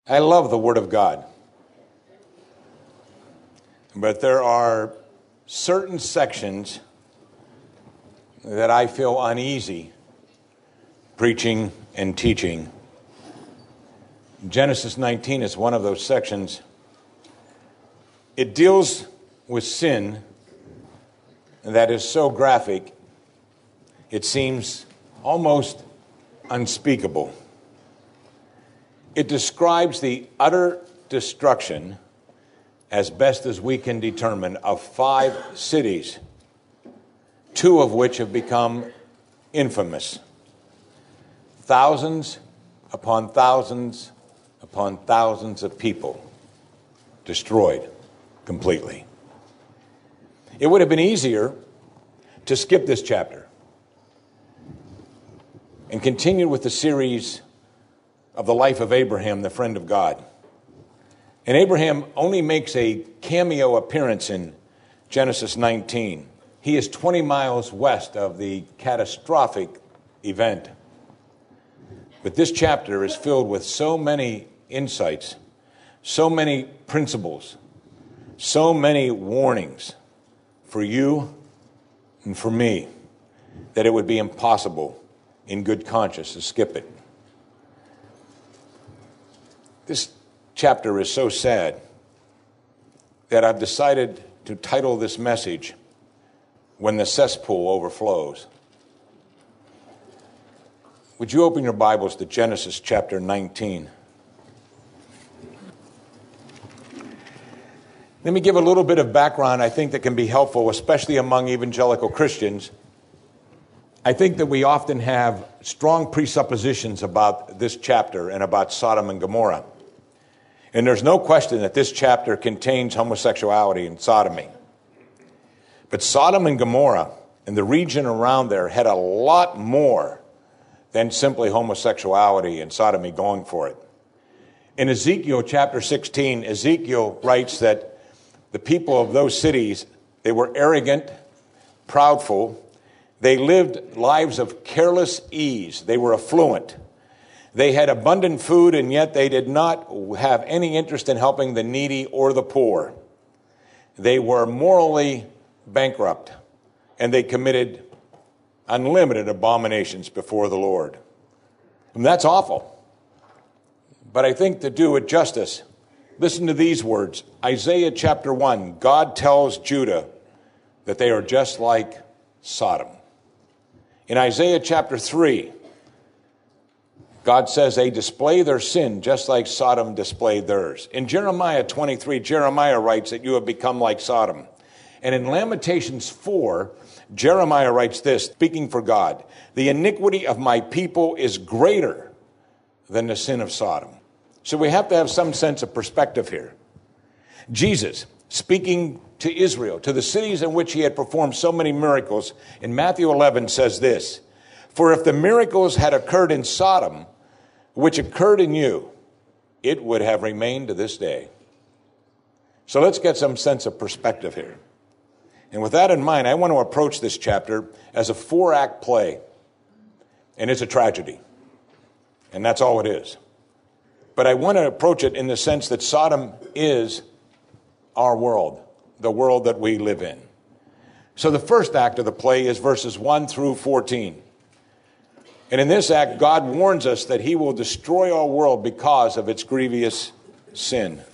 I love the Word of God, but there are certain sections that I feel uneasy preaching and teaching. Genesis 19 is one of those sections. It deals with sin that is so graphic, it seems almost unspeakable. It describes the utter destruction, as best as we can determine, of 5 cities, 2 of which have become infamous. Thousands upon thousands upon thousands of people destroyed completely. It would have been easier to skip this chapter and continue with the series of the life of Abraham, the friend of God. And Abraham only makes a cameo appearance in Genesis 19. He is 20 miles west of the catastrophic event. But this chapter is filled with so many insights, so many principles, so many warnings for you and for me that it would be impossible in good conscience to skip it. This chapter is so sad that I've decided to title this message, When the Cesspool Overflows. Would you open your Bibles to Genesis chapter 19? Let me give a little bit of background I think that can be helpful, especially among evangelical Christians. I think that we often have strong presuppositions about this chapter and about Sodom and Gomorrah. And there's no question that this chapter contains homosexuality and sodomy. But Sodom and Gomorrah and the region around there had a lot more than simply homosexuality and sodomy going for it. In Ezekiel chapter 16, Ezekiel writes that the people of those cities, they were arrogant, proudful. They lived lives of careless ease. They were affluent. They had abundant food, and yet they did not have any interest in helping the needy or the poor. They were morally bankrupt, and they committed unlimited abominations before the Lord. And that's awful. But I think to do it justice, listen to these words. Isaiah chapter 1, God tells Judah that they are just like Sodom. In Isaiah chapter 3, God says they display their sin just like Sodom displayed theirs. In Jeremiah 23, Jeremiah writes that you have become like Sodom. And in Lamentations 4, Jeremiah writes this, speaking for God, the iniquity of my people is greater than the sin of Sodom. So we have to have some sense of perspective here. Jesus, speaking to Israel, to the cities in which he had performed so many miracles, in Matthew 11 says this, for if the miracles had occurred in Sodom, which occurred in you, it would have remained to this day. So let's get some sense of perspective here. And with that in mind, I want to approach this chapter as a 4-act play. And it's a tragedy. And that's all it is. But I want to approach it in the sense that Sodom is our world, the world that we live in. So the first act of the play is verses 1 through 14. And in this act, God warns us that he will destroy our world because of its grievous sin.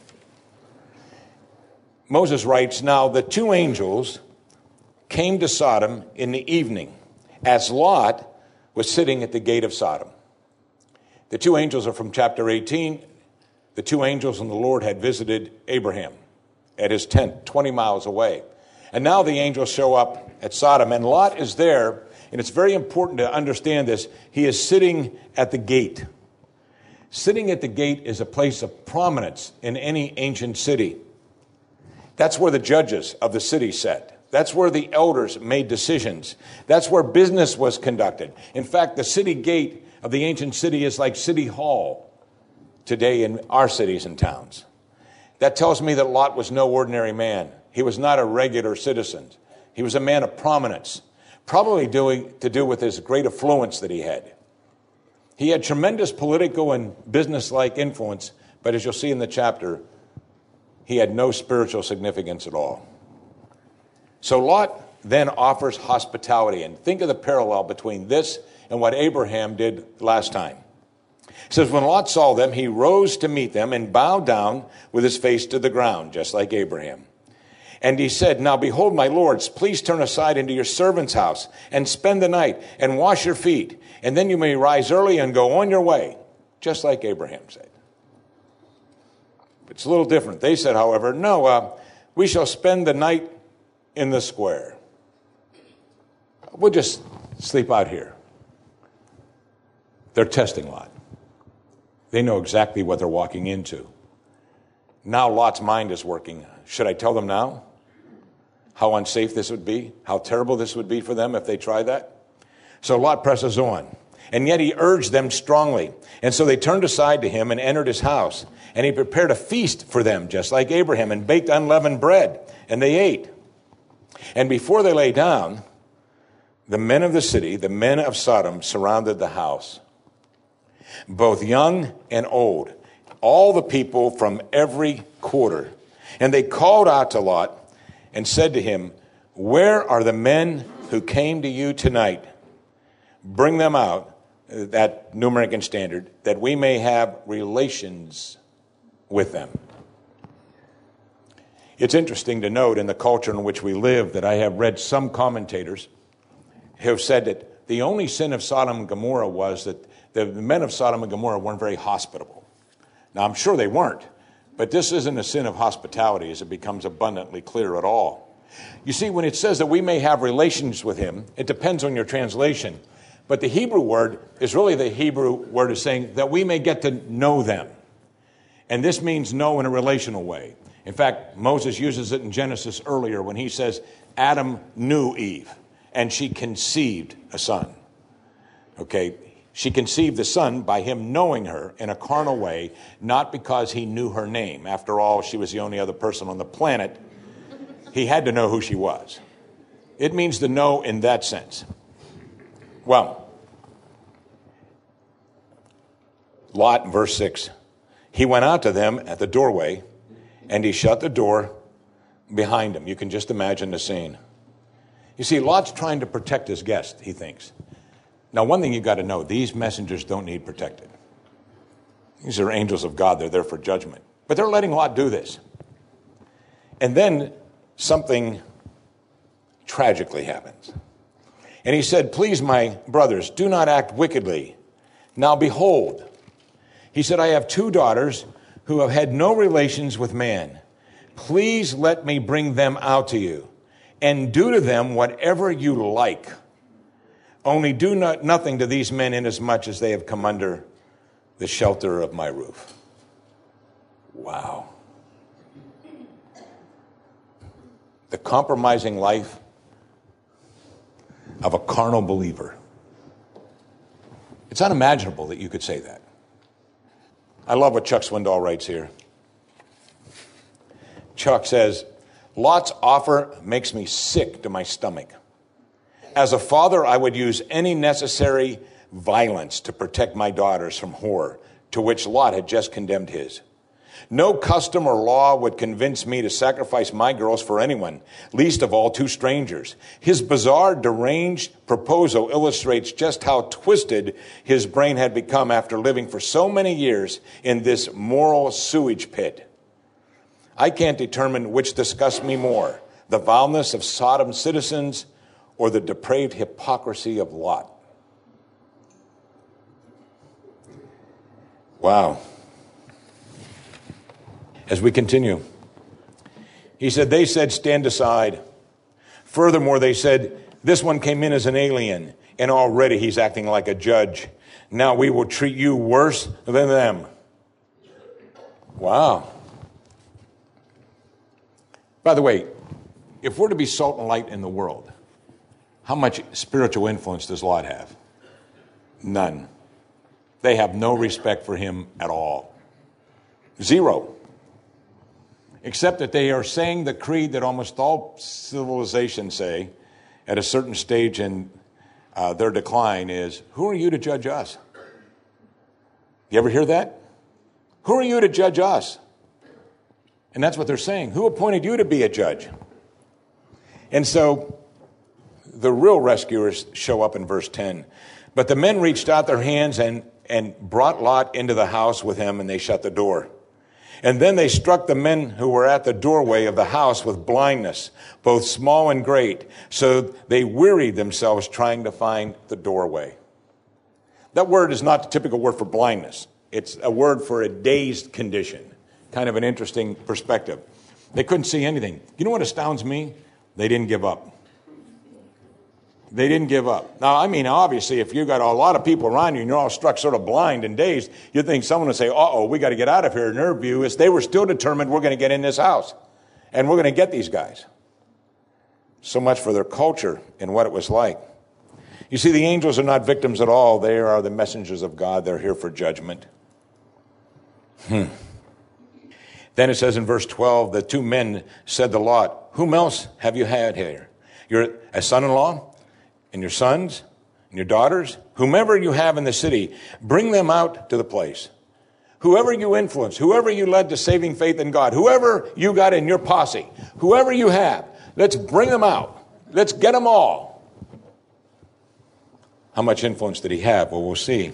Moses writes, now the 2 angels came to Sodom in the evening, as Lot was sitting at the gate of Sodom. The 2 angels are from chapter 18. The 2 angels and the Lord had visited Abraham at his tent 20 miles away. And now the angels show up at Sodom, and Lot is there. And it's very important to understand this. He is sitting at the gate. Sitting at the gate is a place of prominence in any ancient city. That's where the judges of the city sat. That's where the elders made decisions. That's where business was conducted. In fact, the city gate of the ancient city is like City Hall today in our cities and towns. That tells me that Lot was no ordinary man. He was not a regular citizen. He was a man of prominence. Probably to do with his great affluence that he had. He had tremendous political and business-like influence, But as you'll see in the chapter, he had no spiritual significance at all. So Lot then offers hospitality. And think of the parallel between this and what Abraham did last time. It says, when Lot saw them, he rose to meet them and bowed down with his face to the ground, just like Abraham. And he said, now behold, my lords, please turn aside into your servant's house and spend the night and wash your feet. And then you may rise early and go on your way, just like Abraham said. It's a little different. They said, however, no, we shall spend the night in the square. We'll just sleep out here. They're testing Lot. They know exactly what they're walking into. Now Lot's mind is working. Should I tell them now? How unsafe this would be? How terrible this would be for them if they try that? So Lot presses on. And yet he urged them strongly. And so they turned aside to him and entered his house. And he prepared a feast for them, just like Abraham, and baked unleavened bread. And they ate. And before they lay down, the men of the city, the men of Sodom, surrounded the house, both young and old, all the people from every quarter. And they called out to Lot and said to him, where are the men who came to you tonight? Bring them out, that New American Standard, that we may have relations with them. It's interesting to note in the culture in which we live that I have read some commentators have said that the only sin of Sodom and Gomorrah was that the men of Sodom and Gomorrah weren't very hospitable. Now, I'm sure they weren't, but this isn't a sin of hospitality, as it becomes abundantly clear at all. You see, when it says that we may have relations with him, it depends on your translation. But the Hebrew word is really the Hebrew word is saying that we may get to know them. And this means know in a relational way. In fact, Moses uses it in Genesis earlier when he says, Adam knew Eve, and she conceived a son. Okay, she conceived the son by him knowing her in a carnal way, not because he knew her name. After all, she was the only other person on the planet. He had to know who she was. It means to know in that sense. Well, Lot, verse 6, he went out to them at the doorway, and he shut the door behind him. You can just imagine the scene. You see, Lot's trying to protect his guest, he thinks. Now, one thing you've got to know, these messengers don't need protected. These are angels of God. They're there for judgment. But they're letting Lot do this. And then something tragically happens. And he said, please, my brothers, do not act wickedly. Now, behold, he said, I have 2 daughters who have had no relations with man. Please let me bring them out to you, and do to them whatever you like. Only do nothing to these men inasmuch as they have come under the shelter of my roof. Wow. The compromising life of a carnal believer. It's unimaginable that you could say that. I love what Chuck Swindoll writes here. Chuck says, Lot's offer makes me sick to my stomach. As a father, I would use any necessary violence to protect my daughters from horror, to which Lot had just condemned his. No custom or law would convince me to sacrifice my girls for anyone, least of all 2 strangers. His bizarre, deranged proposal illustrates just how twisted his brain had become after living for so many years in this moral sewage pit. I can't determine which disgusts me more, the vileness of Sodom's citizens or the depraved hypocrisy of Lot. Wow. As we continue, he said, they said, stand aside. Furthermore, they said, this one came in as an alien, and already he's acting like a judge. Now we will treat you worse than them. Wow. By the way, if we're to be salt and light in the world, how much spiritual influence does Lot have? None. They have no respect for him at all. 0. Except that they are saying the creed that almost all civilizations say at a certain stage in their decline is, who are you to judge us? You ever hear that? Who are you to judge us? And that's what they're saying. Who appointed you to be a judge? And so the real rescuers show up in verse 10. But the men reached out their hands and brought Lot into the house with him, and they shut the door. And then they struck the men who were at the doorway of the house with blindness, both small and great, so they wearied themselves trying to find the doorway. That word is not the typical word for blindness. It's a word for a dazed condition. Kind of an interesting perspective. They couldn't see anything. You know what astounds me? They didn't give up. They didn't give up. Now, I mean, obviously, if you've got a lot of people around you and you're all struck sort of blind and dazed, you'd think someone would say, uh-oh, we got to get out of here. And their view is they were still determined, we're going to get in this house. And we're going to get these guys. So much for their culture and what it was like. You see, the angels are not victims at all. They are the messengers of God. They're here for judgment. Then it says in verse 12, the two men said to Lot, whom else have you had here? You're a son-in-law? And your sons and your daughters, whomever you have in the city, bring them out to the place. Whoever you influence, whoever you led to saving faith in God, whoever you got in your posse, whoever you have, let's bring them out. Let's get them all. How much influence did he have? Well, we'll see.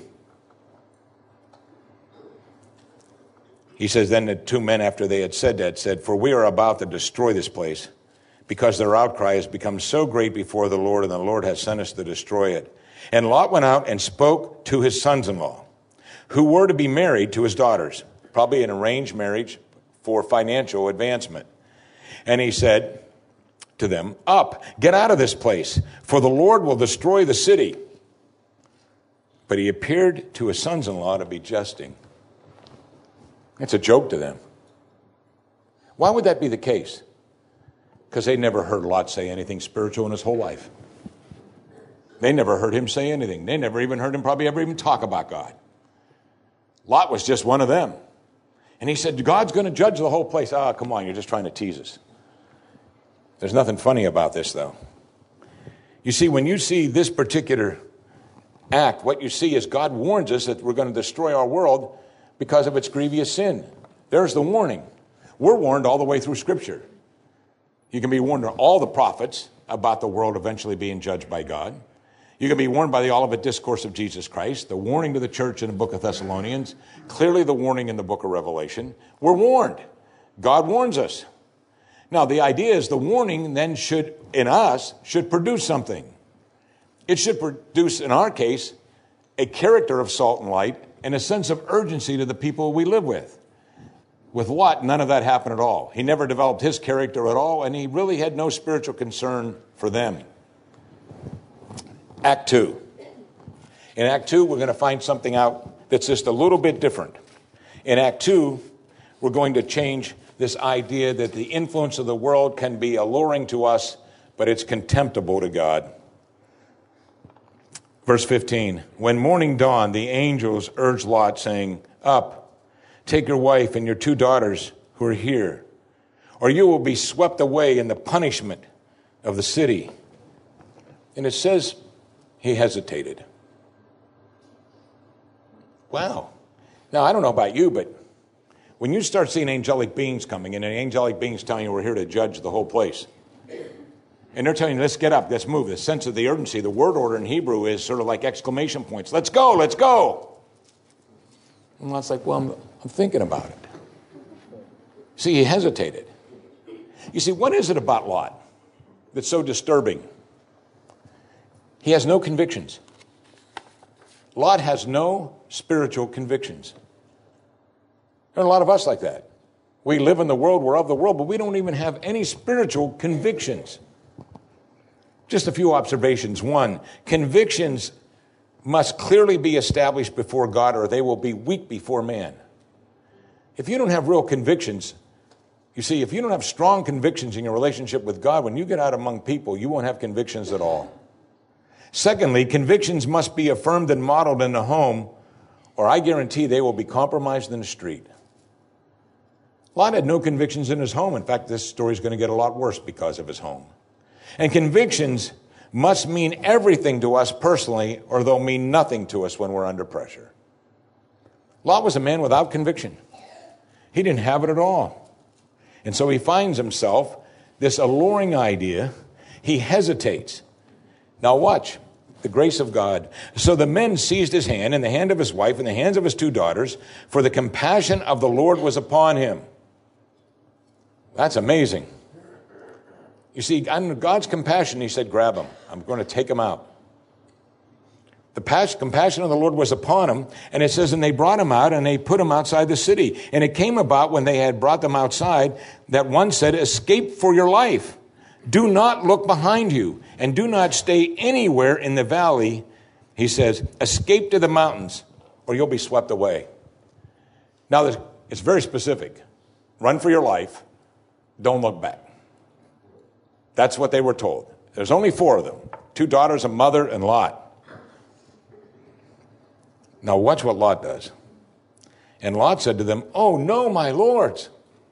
He says, then the two men, after they had said that, said, for we are about to destroy this place, because their outcry has become so great before the Lord, and the Lord has sent us to destroy it. And Lot went out and spoke to his sons-in-law, who were to be married to his daughters, probably an arranged marriage for financial advancement. And he said to them, up, get out of this place, for the Lord will destroy the city. But he appeared to his sons-in-law to be jesting. It's a joke to them. Why would that be the case? Because they never heard Lot say anything spiritual in his whole life. They never heard him say anything. They never even heard him probably ever even talk about God. Lot was just one of them. And he said, God's going to judge the whole place. Ah, come on, you're just trying to tease us. There's nothing funny about this, though. You see, when you see this particular act, what you see is God warns us that we're going to destroy our world because of its grievous sin. There's the warning. We're warned all the way through Scripture. You can be warned by all the prophets about the world eventually being judged by God. You can be warned by the Olivet Discourse of Jesus Christ, the warning to the church in the book of Thessalonians, clearly the warning in the book of Revelation. We're warned. God warns us. Now, the idea is the warning then should produce something. It should produce, in our case, a character of salt and light and a sense of urgency to the people we live with. With Lot, none of that happened at all. He never developed his character at all, and he really had no spiritual concern for them. Act 2. In Act 2, we're going to find something out that's just a little bit different. In Act 2, we're going to change this idea that the influence of the world can be alluring to us, but it's contemptible to God. Verse 15, when morning dawned, the angels urged Lot, saying, up, take your wife and your 2 daughters who are here, or you will be swept away in the punishment of the city. And it says he hesitated. Wow. Now, I don't know about you, but when you start seeing angelic beings coming and angelic beings telling you we're here to judge the whole place, and they're telling you, let's get up, let's move, the sense of the urgency, the word order in Hebrew is sort of like exclamation points. Let's go, let's go. And Lot's like, well, I'm thinking about it. See, he hesitated. You see, what is it about Lot that's so disturbing? He has no convictions. Lot has no spiritual convictions. There are a lot of us like that. We live in the world, we're of the world, but we don't even have any spiritual convictions. Just a few observations. 1, convictions must clearly be established before God, or they will be weak before man. If you don't have real convictions, you see, if you don't have strong convictions in your relationship with God, when you get out among people, you won't have convictions at all. Secondly, convictions must be affirmed and modeled in the home, or I guarantee they will be compromised in the street. Lot had no convictions in his home. In fact, this story is going to get a lot worse because of his home. And convictions must mean everything to us personally, or they'll mean nothing to us when we're under pressure. Lot was a man without conviction. He didn't have it at all. And so he finds himself this alluring idea. He hesitates. Now watch the grace of God. So the men seized his hand and the hand of his wife and the hands of his 2 daughters, for the compassion of the Lord was upon him. That's amazing. You see, under God's compassion, he said, grab him. I'm going to take him out. The compassion of the Lord was upon him, and it says, and they brought him out, and they put him outside the city. And it came about when they had brought them outside, that one said, escape for your life. Do not look behind you, and do not stay anywhere in the valley. He says, escape to the mountains, or you'll be swept away. Now, it's very specific. Run for your life. Don't look back. That's what they were told. There's only 4 of them, 2 daughters, a mother, and Lot. Now watch what Lot does. And Lot said to them, oh no, my lords.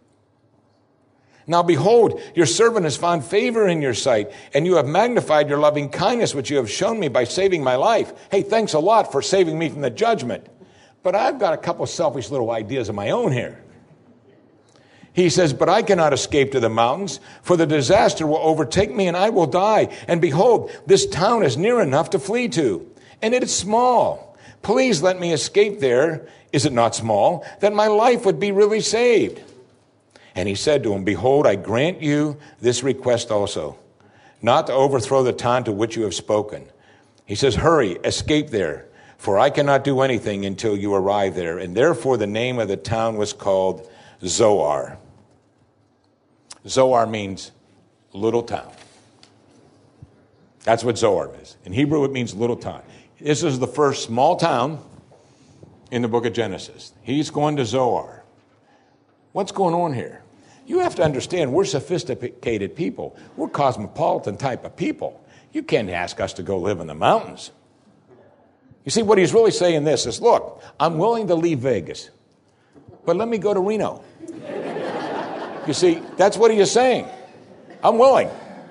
Now behold, your servant has found favor in your sight, and you have magnified your loving kindness, which you have shown me by saving my life. Hey, thanks a lot for saving me from the judgment. But I've got a couple selfish little ideas of my own here. He says, but I cannot escape to the mountains, for the disaster will overtake me and I will die. And behold, this town is near enough to flee to, and it is small. Please let me escape there. Is it not small? That my life would be really saved. And he said to him, behold, I grant you this request also, not to overthrow the town to which you have spoken. He says, hurry, escape there, for I cannot do anything until you arrive there. And therefore the name of the town was called Zoar. Zoar means little town. That's what Zoar is. In Hebrew, it means little town. This is the first small town in the book of Genesis. He's going to Zoar. What's going on here? You have to understand, we're sophisticated people. We're cosmopolitan type of people. You can't ask us to go live in the mountains. You see, what he's really saying this is, look, I'm willing to leave Vegas, but let me go to Reno. You see, that's what he is saying. I'm willing.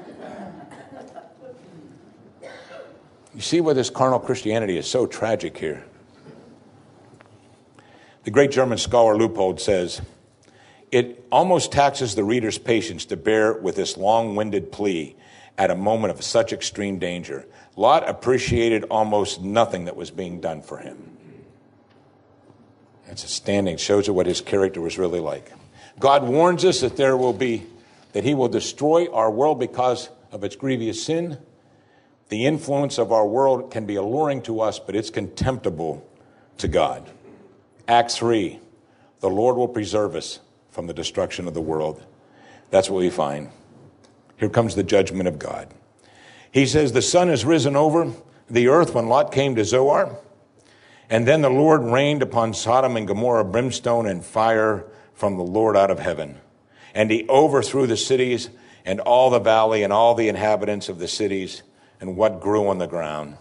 You see why this carnal Christianity is so tragic here. The great German scholar Leupold says, it almost taxes the reader's patience to bear with this long-winded plea at a moment of such extreme danger. Lot appreciated almost nothing that was being done for him. It's astounding. It shows you what his character was really like. God warns us that that he will destroy our world because of its grievous sin. The influence of our world can be alluring to us, but it's contemptible to God. Acts 3, the Lord will preserve us from the destruction of the world. That's what we find. Here comes the judgment of God. He says, the sun has risen over the earth when Lot came to Zoar. And then the Lord rained upon Sodom and Gomorrah brimstone and fire from the Lord out of heaven. And he overthrew the cities and all the valley and all the inhabitants of the cities and what grew on the ground.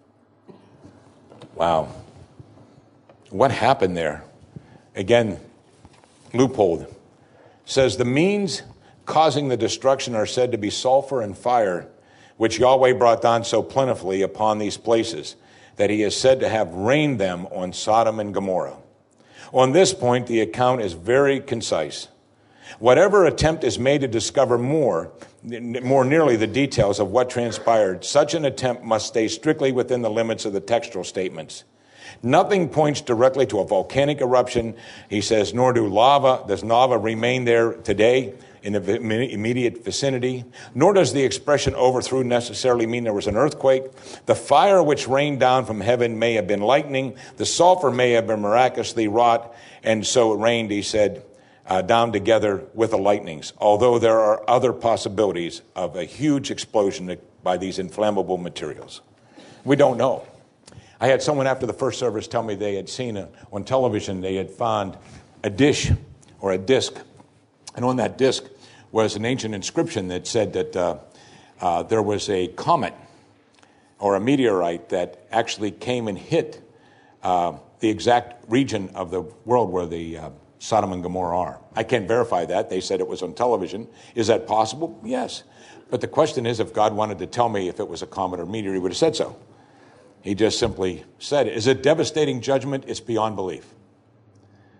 Wow. What happened there? Again, Leupold says the means causing the destruction are said to be sulfur and fire, which Yahweh brought down so plentifully upon these places, that he is said to have rained them on Sodom and Gomorrah. On this point, the account is very concise. Whatever attempt is made to discover more nearly the details of what transpired, such an attempt must stay strictly within the limits of the textual statements. Nothing points directly to a volcanic eruption, he says, nor does lava remain there today in the immediate vicinity, nor does the expression overthrew necessarily mean there was an earthquake. The fire which rained down from heaven may have been lightning. The sulfur may have been miraculously wrought, and so it rained, he said, down together with the lightnings, although there are other possibilities of a huge explosion by these inflammable materials. We don't know. I had someone after the first service tell me they had seen on television, they had found a dish or a disc, and on that disc was an ancient inscription that said that there was a comet or a meteorite that actually came and hit the exact region of the world where the Sodom and Gomorrah are. I can't verify that. They said it was on television. Is that possible? Yes. But the question is, if God wanted to tell me if it was a comet or meteor, he would have said so. He just simply said it. Is it devastating judgment? It's beyond belief.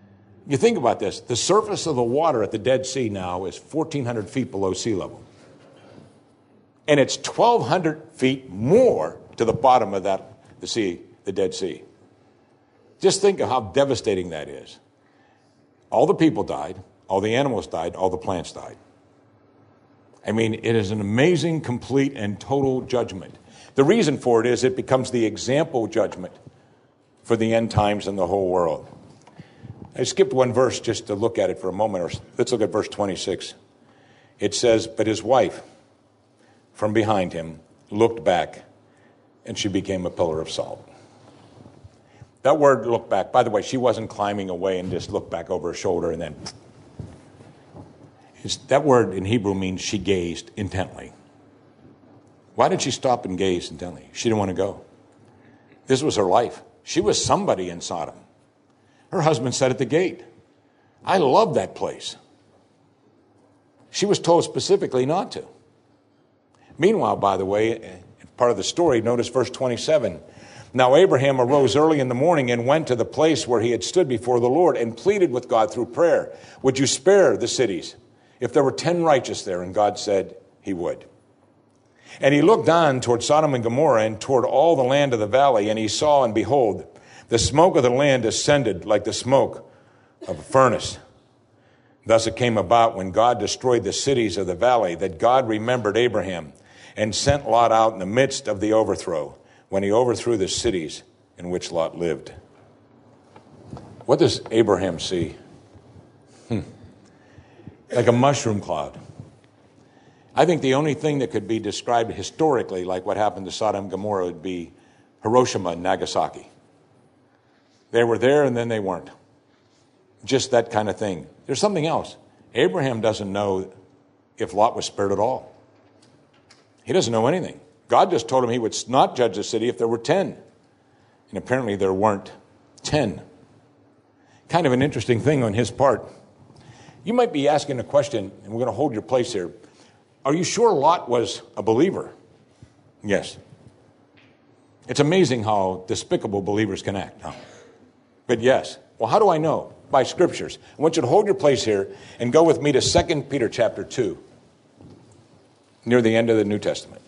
You think about this. The surface of the water at the Dead Sea now is 1,400 feet below sea level. And it's 1,200 feet more to the bottom of the Dead Sea. Just think of how devastating that is. All the people died, all the animals died, all the plants died. I mean, it is an amazing, complete, and total judgment. The reason for it is it becomes the example judgment for the end times and the whole world. I skipped one verse just to look at it for a moment. Let's look at verse 26. It says, but his wife, from behind him, looked back, and she became a pillar of salt. That word, look back, by the way, she wasn't climbing away and just looked back over her shoulder and then... That word in Hebrew means she gazed intently. Why did she stop and gaze intently? She didn't want to go. This was her life. She was somebody in Sodom. Her husband sat at the gate. I love that place. She was told specifically not to. Meanwhile, by the way, part of the story, notice verse 27. Now Abraham arose early in the morning and went to the place where he had stood before the Lord and pleaded with God through prayer. Would you spare the cities if there were 10 righteous there? And God said he would. And he looked on toward Sodom and Gomorrah and toward all the land of the valley, and he saw, and behold, the smoke of the land ascended like the smoke of a furnace. Thus it came about when God destroyed the cities of the valley that God remembered Abraham and sent Lot out in the midst of the overthrow, when he overthrew the cities in which Lot lived. What does Abraham see? Like a mushroom cloud. I think the only thing that could be described historically like what happened to Sodom and Gomorrah would be Hiroshima and Nagasaki. They were there and then they weren't. Just that kind of thing. There's something else. Abraham doesn't know if Lot was spared at all. He doesn't know anything. God just told him he would not judge the city if there were 10. And apparently there weren't 10. Kind of an interesting thing on his part. You might be asking a question, and we're going to hold your place here. Are you sure Lot was a believer? Yes. It's amazing how despicable believers can act. Huh? But yes. Well, how do I know? By scriptures. I want you to hold your place here and go with me to 2 Peter chapter 2, near the end of the New Testament.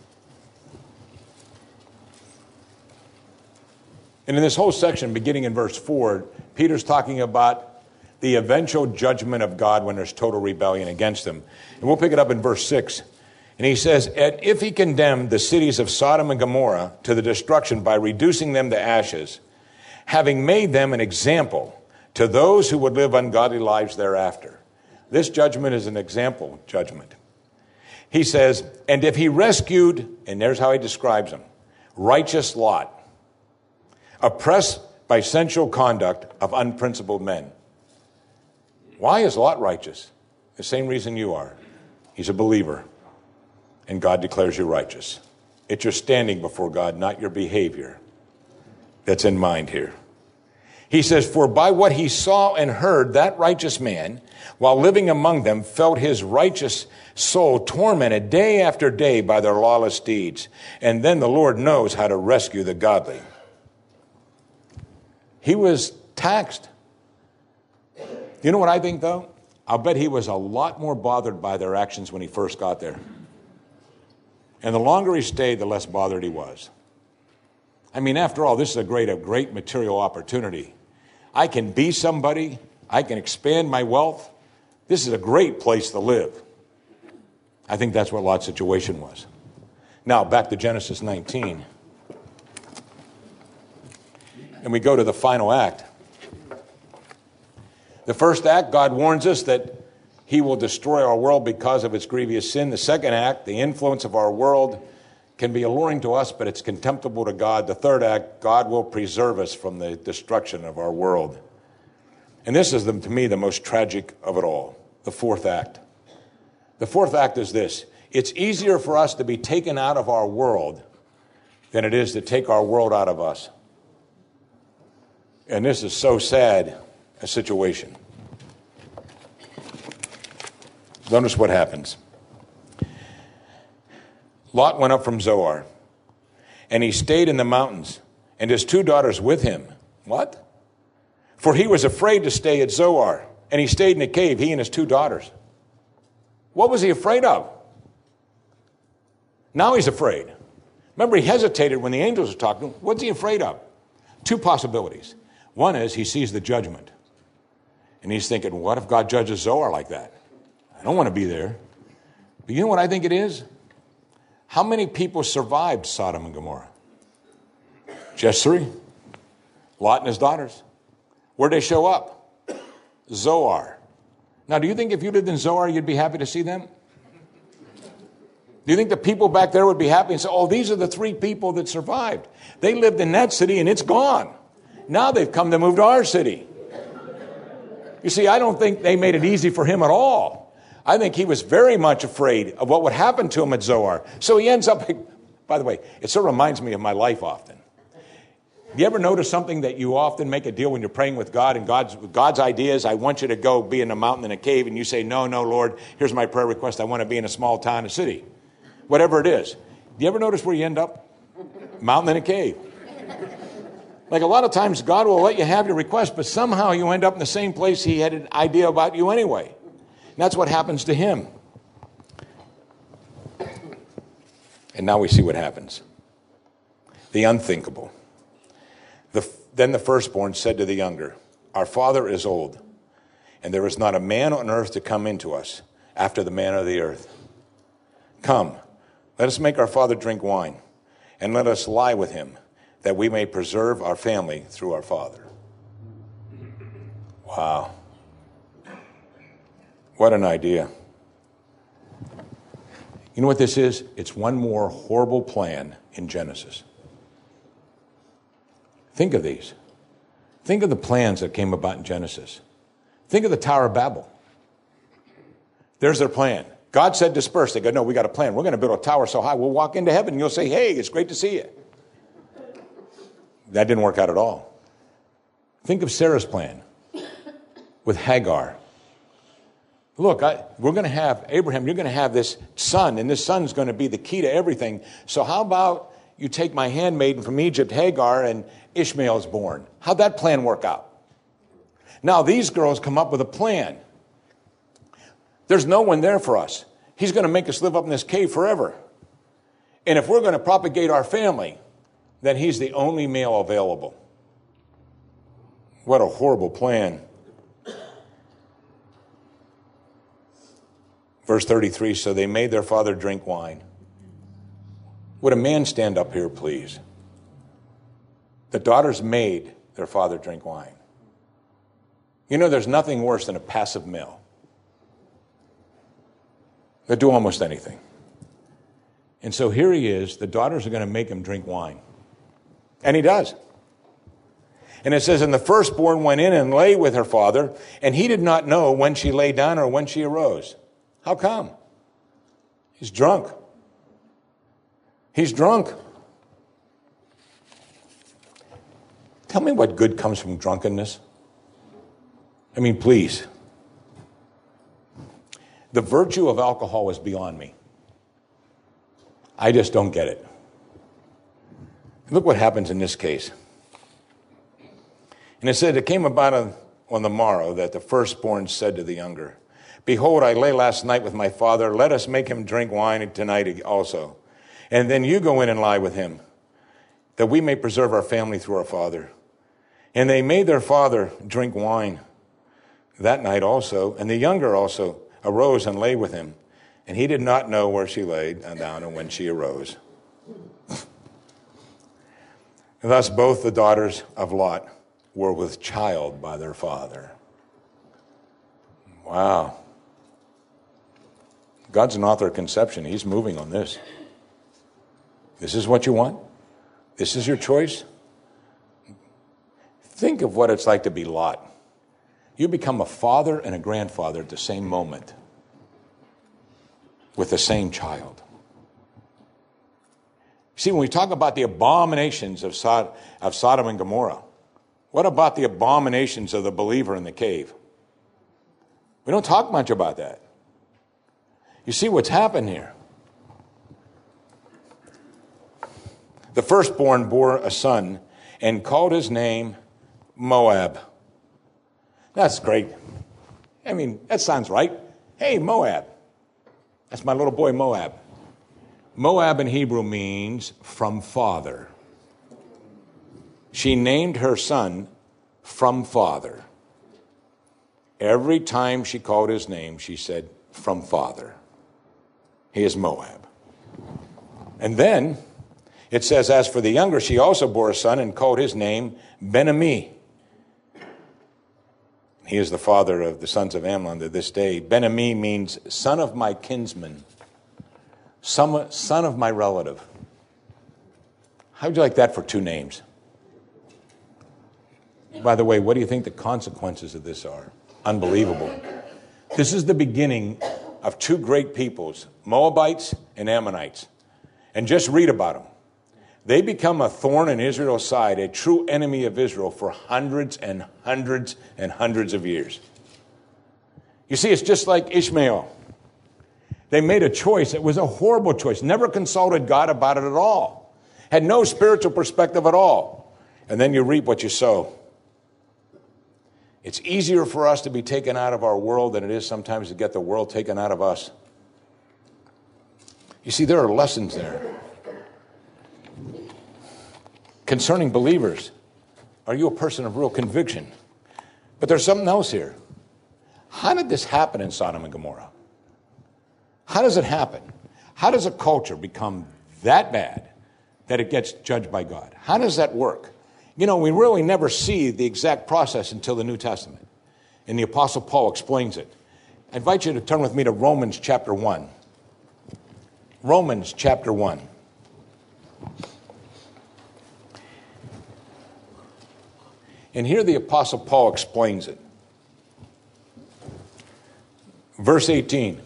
And in this whole section, beginning in verse 4, Peter's talking about the eventual judgment of God when there's total rebellion against him. And we'll pick it up in verse 6. And he says, and if he condemned the cities of Sodom and Gomorrah to the destruction by reducing them to ashes, having made them an example to those who would live ungodly lives thereafter. This judgment is an example judgment. He says, and if he rescued, and there's how he describes him, righteous Lot, oppressed by sensual conduct of unprincipled men. Why is Lot righteous? The same reason you are. He's a believer, and God declares you righteous. It's your standing before God, not your behavior, that's in mind here. He says, for by what he saw and heard, that righteous man, while living among them, felt his righteous soul tormented day after day by their lawless deeds. And then the Lord knows how to rescue the godly. He was taxed. You know what I think, though? I'll bet he was a lot more bothered by their actions when he first got there. And the longer he stayed, the less bothered he was. I mean, after all, this is a great material opportunity. I can be somebody. I can expand my wealth. This is a great place to live. I think that's what Lot's situation was. Now, back to Genesis 19. And we go to the final act. The first act, God warns us that he will destroy our world because of its grievous sin. The second act, the influence of our world can be alluring to us, but it's contemptible to God. The third act, God will preserve us from the destruction of our world. And this is, to me, the most tragic of it all, the fourth act. The fourth act is this. It's easier for us to be taken out of our world than it is to take our world out of us. And this is so sad a situation. Notice what happens. Lot went up from Zoar, and he stayed in the mountains, and his 2 daughters with him. What? For he was afraid to stay at Zoar, and he stayed in a cave, he and his 2 daughters. What was he afraid of? Now he's afraid. Remember, he hesitated when the angels were talking. What's he afraid of? 2 possibilities. One is he sees the judgment. And he's thinking, what if God judges Zoar like that? I don't want to be there. But you know what I think it is? How many people survived Sodom and Gomorrah? Just 3. Lot and his daughters. Where'd they show up? Zoar. Now, do you think if you lived in Zoar, you'd be happy to see them? Do you think the people back there would be happy and say, oh, these are the 3 people that survived? They lived in that city and it's gone. Now they've come to move to our city. You see, I don't think they made it easy for him at all. I think he was very much afraid of what would happen to him at Zoar. So he ends up, by the way, it sort of reminds me of my life often. You ever notice something that you often make a deal when you're praying with God, and God's idea is, I want you to go be in a mountain in a cave, and you say, no, Lord, here's my prayer request. I want to be in a small town, a city. Whatever it is. Do you ever notice where you end up? Mountain in a cave. Like a lot of times God will let you have your request, but somehow you end up in the same place he had an idea about you anyway. And that's what happens to him. And now we see what happens. The unthinkable. Then the firstborn said to the younger, our father is old, and there is not a man on earth to come into us after the manner of the earth. Come, let us make our father drink wine, and let us lie with him, that we may preserve our family through our father. Wow. What an idea. You know what this is? It's one more horrible plan in Genesis. Think of these. Think of the plans that came about in Genesis. Think of the Tower of Babel. There's their plan. God said disperse. They go, no, we got a plan. We're going to build a tower so high, we'll walk into heaven and you'll say, hey, it's great to see you. That didn't work out at all. Think of Sarah's plan with Hagar. Look, we're going to have, Abraham, you're going to have this son, and this son's going to be the key to everything. So how about you take my handmaiden from Egypt, Hagar, and Ishmael's born? How'd that plan work out? Now, these girls come up with a plan. There's no one there for us. He's going to make us live up in this cave forever. And if we're going to propagate our family, then he's the only male available. What a horrible plan. Verse 33, so they made their father drink wine. Would a man stand up here, please? The daughters made their father drink wine. You know, there's nothing worse than a passive male. They'll do almost anything. And so here he is. The daughters are going to make him drink wine. And he does. And it says, and the firstborn went in and lay with her father, and he did not know when she lay down or when she arose. How come? He's drunk. He's drunk. Tell me what good comes from drunkenness. I mean, please. The virtue of alcohol is beyond me. I just don't get it. Look what happens in this case. And it said, it came about on the morrow that the firstborn said to the younger, behold, I lay last night with my father. Let us make him drink wine tonight also. And then you go in and lie with him, that we may preserve our family through our father. And they made their father drink wine that night also. And the younger also arose and lay with him. And he did not know where she lay down and when she arose. Thus both the daughters of Lot were with child by their father. Wow. God's an author of conception. He's moving on this. This is what you want? This is your choice? Think of what it's like to be Lot. You become a father and a grandfather at the same moment with the same child. See, when we talk about the abominations of Sodom and Gomorrah, what about the abominations of the believer in the cave? We don't talk much about that. You see what's happened here. The firstborn bore a son and called his name Moab. That's great. I mean, that sounds right. Hey, Moab. That's my little boy, Moab. Moab in Hebrew means from father. She named her son from father. Every time she called his name, she said, from father. He is Moab. And then it says, as for the younger, she also bore a son and called his name Ben-Ami. He is the father of the sons of Ammon to this day. Ben-Ami means son of my kinsman, son of my relative. How would you like that for two names? By the way, what do you think the consequences of this are? Unbelievable. This is the beginning of two great peoples, Moabites and Ammonites. And just read about them. They become a thorn in Israel's side, a true enemy of Israel for hundreds and hundreds and hundreds of years. You see, it's just like Ishmael. They made a choice. It was a horrible choice. Never consulted God about it at all. Had no spiritual perspective at all. And then you reap what you sow. It's easier for us to be taken out of our world than it is sometimes to get the world taken out of us. You see, there are lessons there. Concerning believers, are you a person of real conviction? But there's something else here. How did this happen in Sodom and Gomorrah? How does it happen? How does a culture become that bad that it gets judged by God? How does that work? You know, we really never see the exact process until the New Testament. And the Apostle Paul explains it. I invite you to turn with me to Romans chapter 1. Romans chapter 1. And here the Apostle Paul explains it. Verse 18.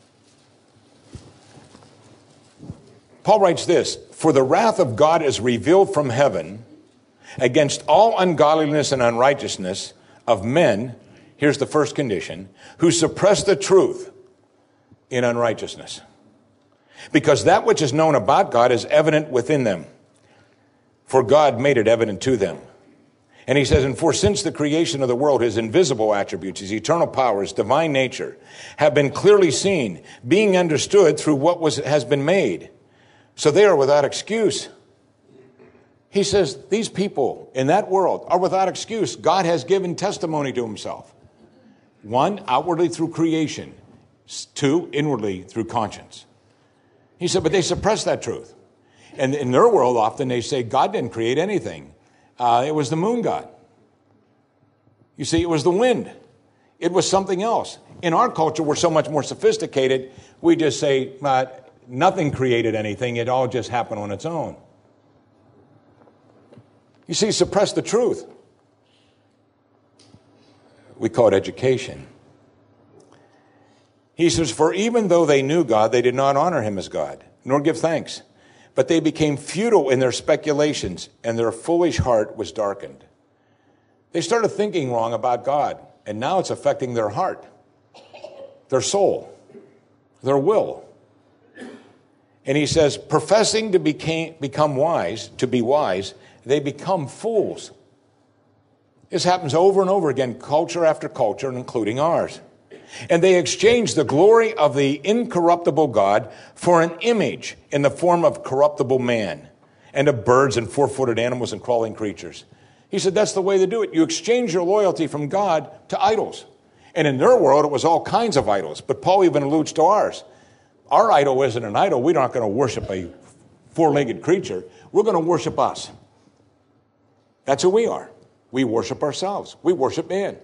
Paul writes this, "For the wrath of God is revealed from heaven against all ungodliness and unrighteousness of men," here's the first condition, "who suppress the truth in unrighteousness. Because that which is known about God is evident within them, for God made it evident to them." And he says, "And for since the creation of the world, his invisible attributes, his eternal power, his divine nature, have been clearly seen, being understood through what has been made. So they are without excuse." He says, these people in that world are without excuse. God has given testimony to himself. 1, outwardly through creation. 2, inwardly through conscience. He said, but they suppress that truth. And in their world, often they say, God didn't create anything. It was the moon god. You see, it was the wind. It was something else. In our culture, we're so much more sophisticated, we just say, nothing created anything. It all just happened on its own. You see, suppress the truth. We call it education. He says, "For even though they knew God, they did not honor him as God, nor give thanks. But they became futile in their speculations, and their foolish heart was darkened." They started thinking wrong about God, and now it's affecting their heart, their soul, their will. And he says, professing to become wise, to be wise, they become fools. This happens over and over again, culture after culture, including ours. And they exchange the glory of the incorruptible God for an image in the form of corruptible man and of birds and four-footed animals and crawling creatures. He said that's the way to do it. You exchange your loyalty from God to idols. And in their world, it was all kinds of idols. But Paul even alludes to ours. Our idol isn't an idol. We're not going to worship a four-legged creature. We're going to worship us. That's who we are. We worship ourselves. We worship man.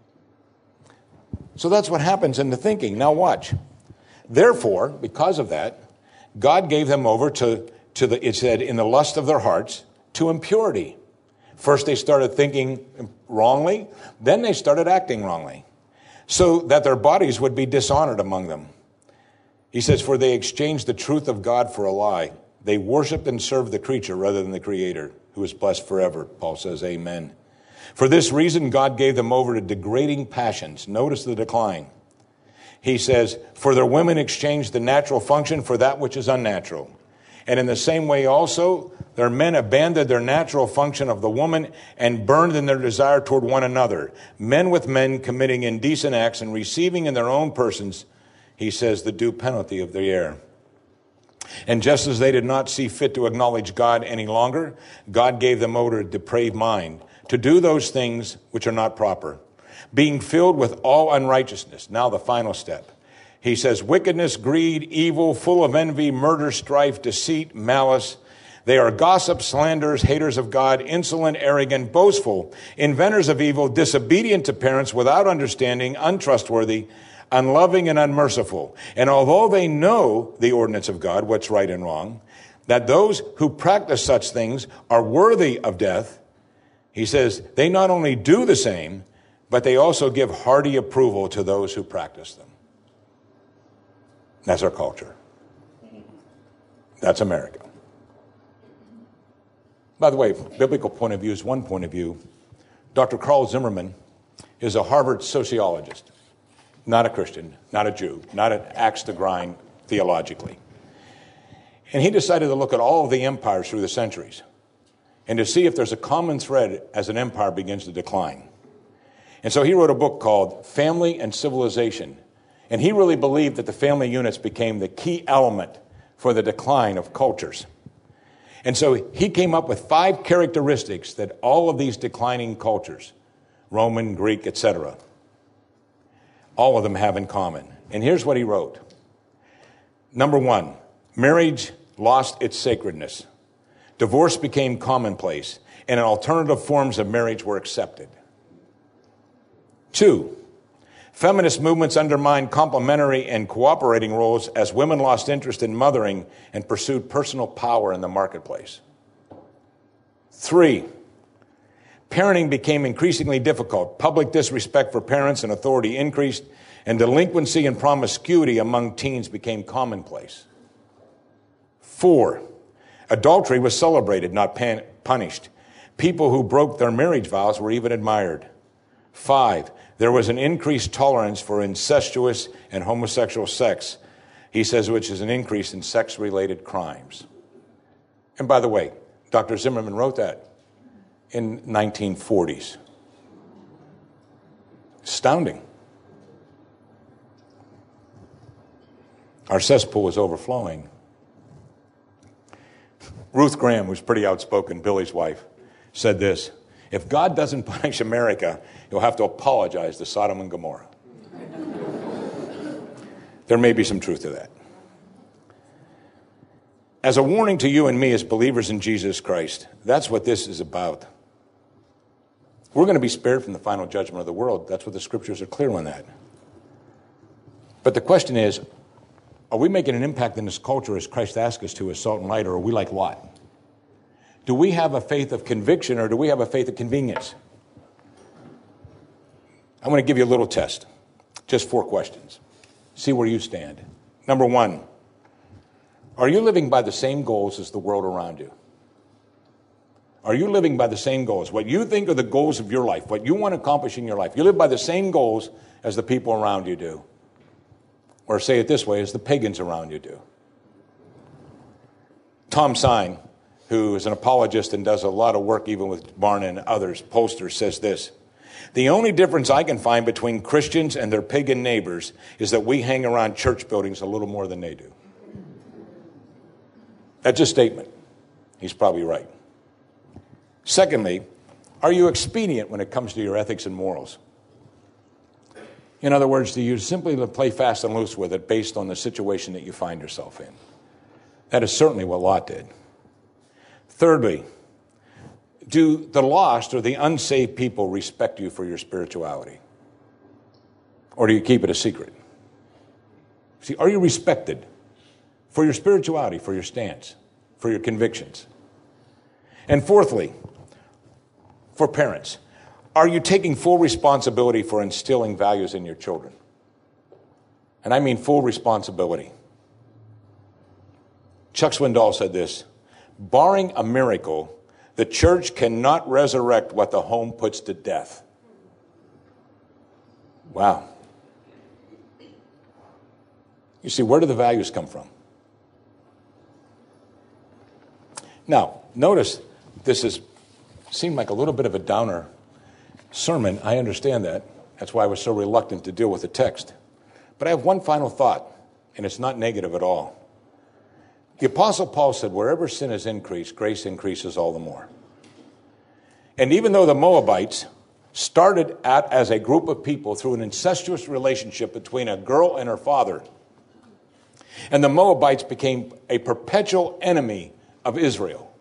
So that's what happens in the thinking. Now watch. Therefore, because of that, God gave them over to it said, in the lust of their hearts, to impurity. First they started thinking wrongly, then they started acting wrongly, so that their bodies would be dishonored among them. He says, for they exchanged the truth of God for a lie. They worshiped and served the creature rather than the Creator, who is blessed forever. Paul says, amen. For this reason, God gave them over to degrading passions. Notice the decline. He says, for their women exchanged the natural function for that which is unnatural. And in the same way also, Their men abandoned their natural function of the woman and burned in their desire toward one another. Men with men committing indecent acts and receiving in their own persons, he says, the due penalty of the error. And just as they did not see fit to acknowledge God any longer, God gave them over to a depraved mind to do those things which are not proper, being filled with all unrighteousness. Now the final step. He says, wickedness, greed, evil, full of envy, murder, strife, deceit, malice. They are gossips, slanderers, haters of God, insolent, arrogant, boastful, inventors of evil, disobedient to parents, without understanding, untrustworthy, unloving, and unmerciful. And although they know the ordinance of God, what's right and wrong, that those who practice such things are worthy of death, he says, they not only do the same, but they also give hearty approval to those who practice them. That's our culture. That's America. By the way, biblical point of view is one point of view. Dr. Carl Zimmerman is a Harvard sociologist, not a Christian, not a Jew, not an axe to grind theologically. And he decided to look at all of the empires through the centuries and to see if there's a common thread as an empire begins to decline. And so he wrote a book called Family and Civilization. And he really believed that the family units became the key element for the decline of cultures. And so he came up with 5 characteristics that all of these declining cultures, Roman, Greek, etc., all of them have in common. And here's what he wrote. Number 1, marriage lost its sacredness. Divorce became commonplace, and alternative forms of marriage were accepted. 2, feminist movements undermined complementary and cooperating roles as women lost interest in mothering and pursued personal power in the marketplace. 3, parenting became increasingly difficult. Public disrespect for parents and authority increased, and delinquency and promiscuity among teens became commonplace. 4, adultery was celebrated, not punished. People who broke their marriage vows were even admired. 5, there was an increased tolerance for incestuous and homosexual sex, he says, which is an increase in sex-related crimes. And by the way, Dr. Zimmerman wrote that in 1940s. Astounding. Our cesspool was overflowing. Ruth Graham, who's pretty outspoken, Billy's wife, said this: if God doesn't punish America, he'll have to apologize to Sodom and Gomorrah. There may be some truth to that. As a warning to you and me as believers in Jesus Christ, that's what this is about. We're going to be spared from the final judgment of the world. That's what the scriptures are clear on that. But the question is, are we making an impact in this culture as Christ asked us to, as salt and light, or are we like Lot? Do we have a faith of conviction, or do we have a faith of convenience? I'm going to give you a little test. Just 4 questions. See where you stand. Number 1, are you living by the same goals as the world around you? Are you living by the same goals? What you think are the goals of your life, what you want to accomplish in your life, you live by the same goals as the people around you do. Or say it this way, as the pagans around you do. Tom Sine, who is an apologist and does a lot of work even with Barna and others, posters, says this: the only difference I can find between Christians and their pagan neighbors is that we hang around church buildings a little more than they do. That's a statement. He's probably right. Secondly, are you expedient when it comes to your ethics and morals? In other words, do you simply play fast and loose with it based on the situation that you find yourself in? That is certainly what Lot did. Thirdly, do the lost or the unsaved people respect you for your spirituality? Or do you keep it a secret? See, are you respected for your spirituality, for your stance, for your convictions? And fourthly, for parents, are you taking full responsibility for instilling values in your children? And I mean full responsibility. Chuck Swindoll said this: barring a miracle, the church cannot resurrect what the home puts to death. Wow. You see, where do the values come from? Now, notice this seemed like a little bit of a downer sermon. I understand that. That's why I was so reluctant to deal with the text. But I have one final thought, and it's not negative at all. The Apostle Paul said, wherever sin has increased, grace increases all the more. And even though the Moabites started out as a group of people through an incestuous relationship between a girl and her father, and the Moabites became a perpetual enemy of Israel,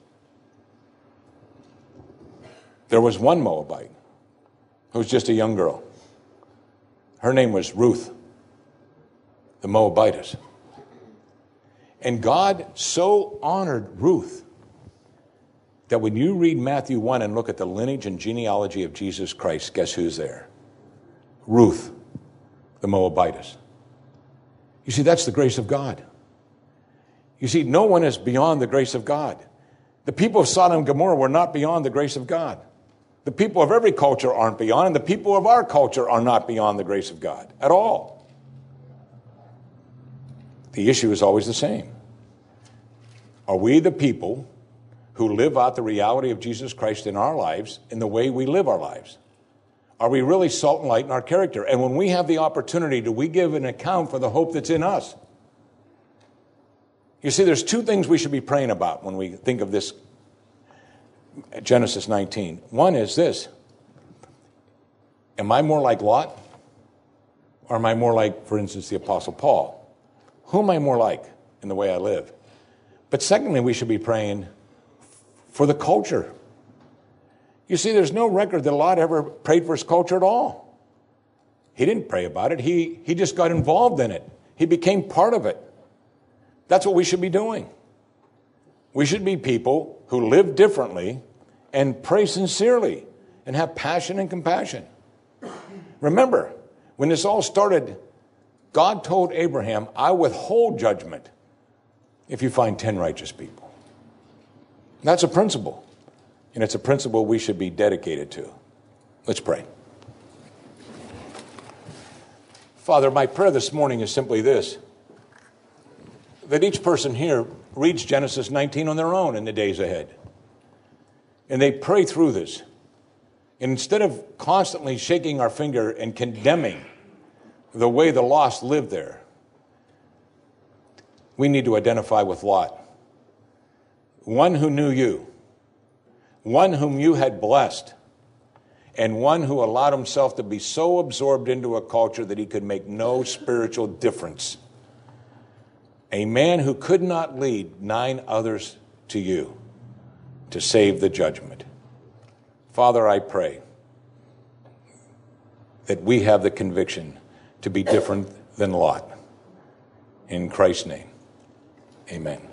there was one Moabite who was just a young girl. Her name was Ruth, the Moabitess. And God so honored Ruth that when you read Matthew 1 and look at the lineage and genealogy of Jesus Christ, guess who's there? Ruth, the Moabitess. You see, that's the grace of God. You see, no one is beyond the grace of God. The people of Sodom and Gomorrah were not beyond the grace of God. The people of every culture aren't beyond, and the people of our culture are not beyond the grace of God at all. The issue is always the same. Are we the people who live out the reality of Jesus Christ in our lives in the way we live our lives? Are we really salt and light in our character? And when we have the opportunity, do we give an account for the hope that's in us? You see, there's two things we should be praying about when we think of this Genesis 19. One is this: am I more like Lot? Or am I more like, for instance, the Apostle Paul? Who am I more like in the way I live? But secondly, we should be praying for the culture. You see, there's no record that Lot ever prayed for his culture at all. He didn't pray about it. He just got involved in it. He became part of it. That's what we should be doing. We should be people who live differently and pray sincerely and have passion and compassion. Remember, when this all started, God told Abraham, I withhold judgment if you find 10 righteous people. That's a principle. And it's a principle we should be dedicated to. Let's pray. Father, my prayer this morning is simply this: that each person here reads Genesis 19 on their own in the days ahead. And they pray through this. And instead of constantly shaking our finger and condemning the way the lost live there, we need to identify with Lot, one who knew you, one whom you had blessed, and one who allowed himself to be so absorbed into a culture that he could make no spiritual difference. A man who could not lead 9 others to you to save the judgment. Father, I pray that we have the conviction to be different than Lot. In Christ's name, amen.